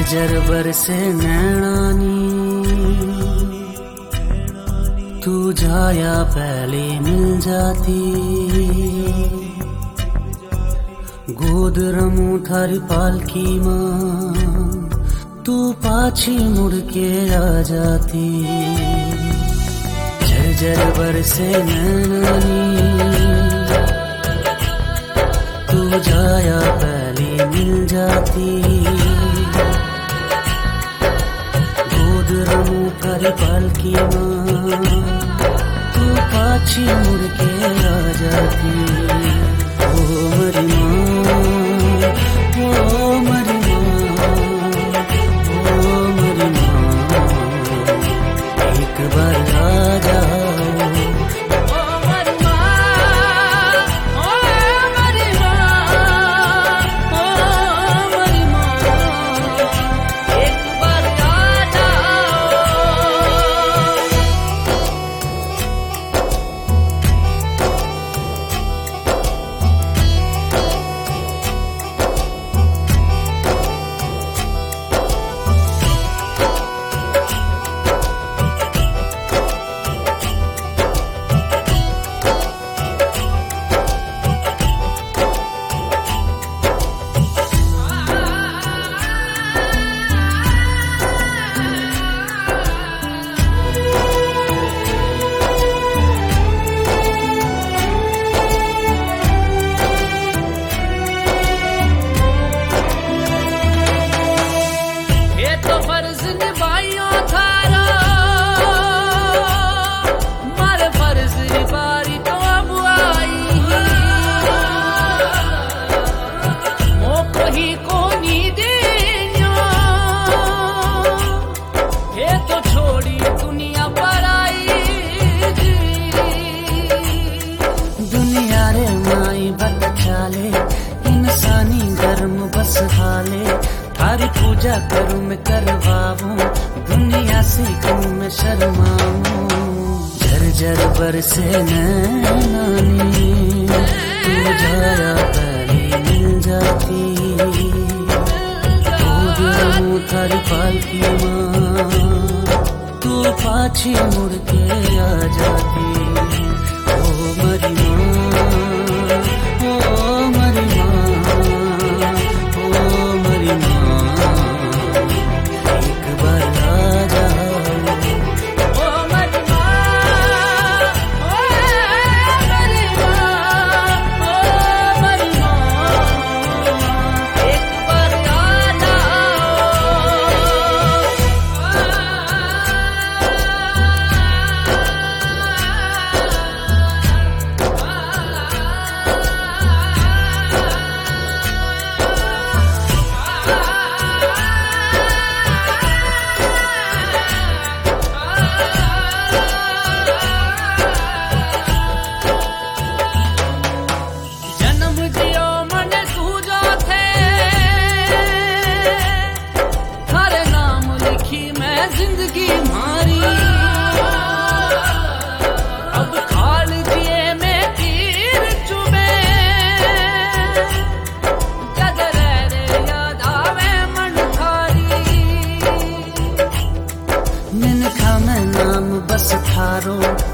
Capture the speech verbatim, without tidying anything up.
झरझर बरसे नैनानी, तू जाया पहले मिल जाती। गोद रमू थारी पालकी मां, तू पाछी मुड़ के आ जाती। झरझर बरसे नैनानी, तू जाया पहले मिल जाती। गोद रमू थारी पालकी मां, तू पाछी मुड़ के आ जाती। ओ मरी मां, ओ मरी मां, ओ मरी मां, एक बार आ जाओ। तो फर्ज निभाइयो थारा, मारे फर्ज बारी तो अब आई। मोको ही कोनी देनियो, ये तो छोड़ी दुनिया पर आई। दुनिया रे माई बत चाले, इंसानी गर्म बस हाले। थारी पूजा करूं मैं करवाऊं, दुनिया से क्यों मैं शर्माऊं। झरझर बरसे नैनानी, तू जाया पहले मिल जाती। गोद रमू थारी पालकी मां, तू पाछी मुड़ के आ जाती। ओ मरी मां, ओ मरी मां, ओ मरी मां, जिंदगी मारी। अब खाल दिए में तीर चुबे, जद रे याद आवे मन थारी। मिनखा में नाम बस थारो,